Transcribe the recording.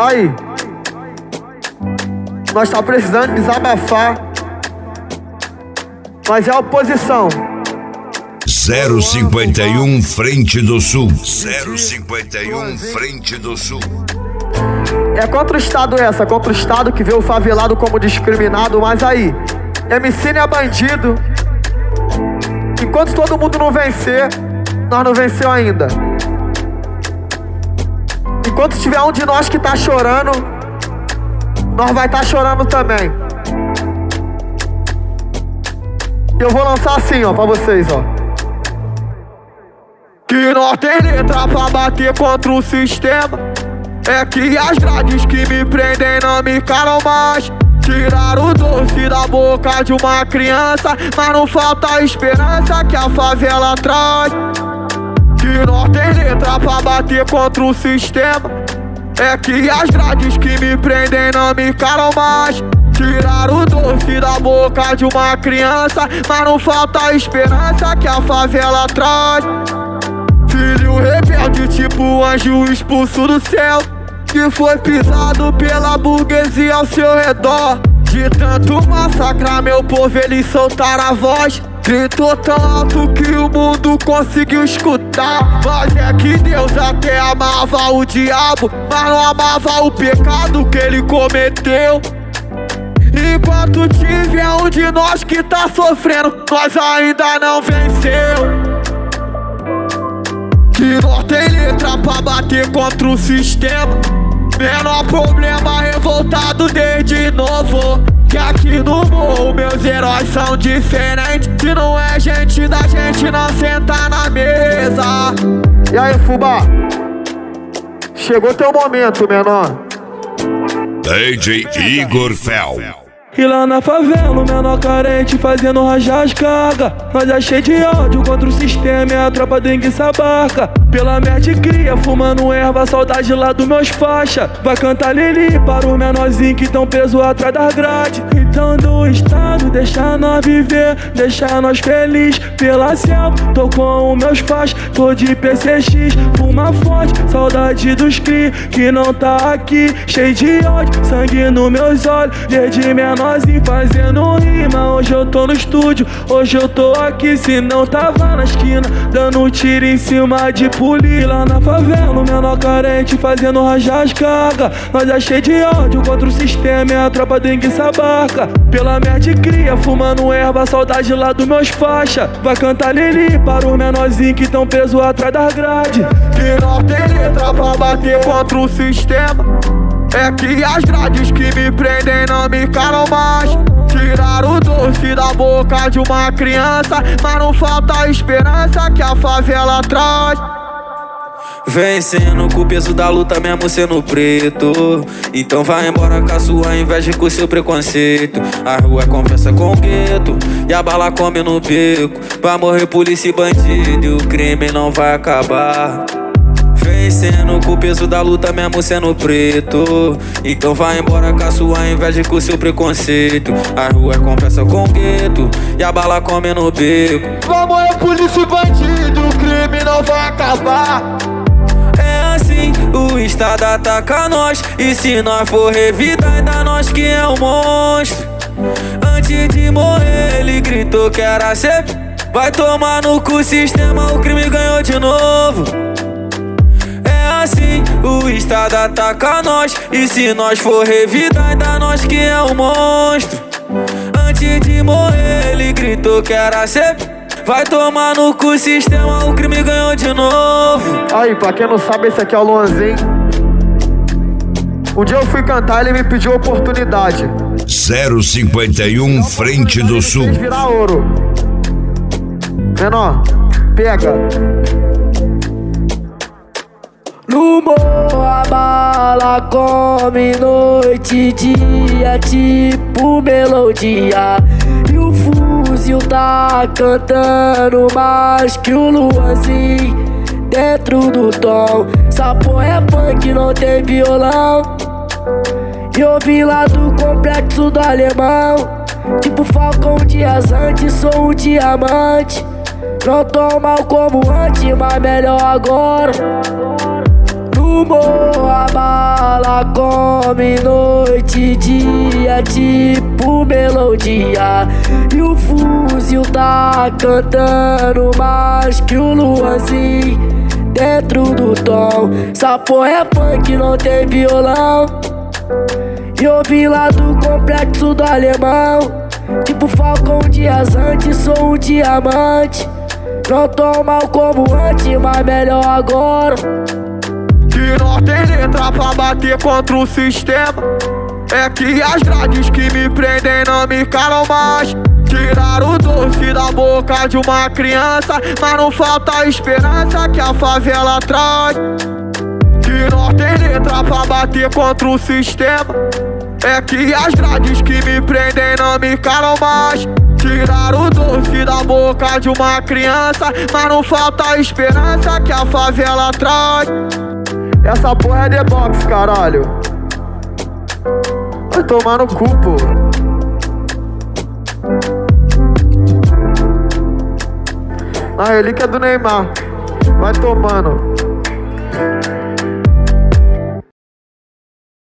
Aí, nós tá precisando desabafar, mas é a oposição. 051 Frente do Sul. 051 Frente do Sul. É contra o Estado essa, contra o Estado que vê o favelado como discriminado. Mas aí, MC não é bandido. Enquanto todo mundo não vencer, nós não venceu ainda. Enquanto tiver um de nós que tá chorando, nós vai tá chorando também. Eu vou lançar assim, ó, pra vocês, ó. Que nós tem letra pra bater contra o sistema. É que as grades que me prendem não me calam mais. Tiraram o doce da boca de uma criança, mas não falta a esperança que a favela traz. Que nós tem letra pra bater contra o sistema. É que as grades que me prendem não me calam mais. Tiraram o doce da boca de uma criança, mas não falta a esperança que a favela traz. Filho rebelde tipo anjo expulso do céu, que foi pisado pela burguesia ao seu redor. De tanto massacrar meu povo, eles soltaram a voz. Gritou tão alto que o mundo conseguiu escutar. Mas é que Deus até amava o diabo, mas não amava o pecado que ele cometeu. Enquanto tiver um de nós que tá sofrendo, nós ainda não venceu. Que nós tem letra pra bater contra o sistema. Menor problema, revoltado desde novo. Que aqui no morro meus heróis são diferentes. Se não é gente da gente, não senta na mesa. E aí, Fubá? Chegou teu momento, menor. DJ Igor Fel. E lá na favela, o menor carente fazendo rajar as cargas. Nós é cheio de ódio contra o sistema e a tropa dengue sabarca. Pela merda cria, fumando erva, saudade lá dos meus faixa. Vai cantar Lili para o menorzinho que tão preso atrás das grades. Então do estado, deixa nós viver, deixa nós feliz. Pela selva, tô com os meus faixa, tô de PCX. Fuma forte, saudade dos cri, que não tá aqui. Cheio de ódio, sangue nos meus olhos, desde menorzinho fazendo rima. Hoje eu tô no estúdio, hoje eu tô aqui. Se não tava na esquina, dando tiro em cima de polir. Lá na favela, o menor carente fazendo rajar as cargas. Nós é cheio de ódio contra o sistema e a tropa dengue sabarca. Pela merda cria, fumando erva, saudade lá dos meus faixa. Vai cantar Lili para os menorzinhos que tão preso atrás das grades. Que nós tem letra pra bater contra o sistema. É que as grades que me prendem não me calam mais. Tiraram o doce da boca de uma criança, mas não falta a esperança que a favela traz. Vencendo com o peso da luta mesmo sendo preto. Então vai embora com a sua inveja e com o seu preconceito. A rua conversa com o gueto e a bala come no beco. Vai morrer polícia e bandido e o crime não vai acabar. Vencendo com o peso da luta mesmo sendo preto. Então vai embora com a sua inveja e com o seu preconceito. A rua conversa com o gueto e a bala come no beco. Vai morrer polícia e bandido, o crime não vai acabar. É assim, o estado ataca nós. E se nós for revidar, ainda nós que é o monstro. Antes de morrer ele gritou que era ser. Vai tomar no cu o sistema, o crime ganhou de novo. É assim, o estado ataca nós. E se nós for revidar, ainda nós que é o monstro. Antes de morrer ele gritou que era ser. Vai tomar no cu o sistema, o crime ganhou de novo. Aí, pra quem não sabe, esse aqui é o Luanzinho. Um dia eu fui cantar, ele me pediu oportunidade. 051 Frente do Sul. Virar ouro. Menor, pega. No morro a bala come noite e dia, tipo melodia. E o fuzil tá cantando mais que o Luanzinho dentro do tom. Essa porra é funk, não tem violão. E eu vim lá do complexo do Alemão. Tipo Falcão dias antes, sou um diamante. Não tô mal como antes, mas melhor agora. No No morro a bala come noite e dia, tipo melodia. E o fuzil tá cantando mais que o Luanzinho dentro do tom. Essa porra é funk, não tem violão. E eu vim lá do complexo do Alemão, tipo Falcão dias antes, sou um diamante. Não tô mal como antes, mas melhor agora. Que nós tem letra pra bater contra o sistema. É que as grades que me prendem não me calam mais. Tiraram o doce da boca de uma criança, mas não falta a esperança que a favela traz. Que nós tem letra pra bater contra o sistema. É que as grades que me prendem não me calam mais. Tiraram o doce da boca de uma criança, mas não falta a esperança que a favela traz. Essa porra é The Box, caralho. Vai tomar no cu, pô. A relíquia do Neymar. Vai tomando.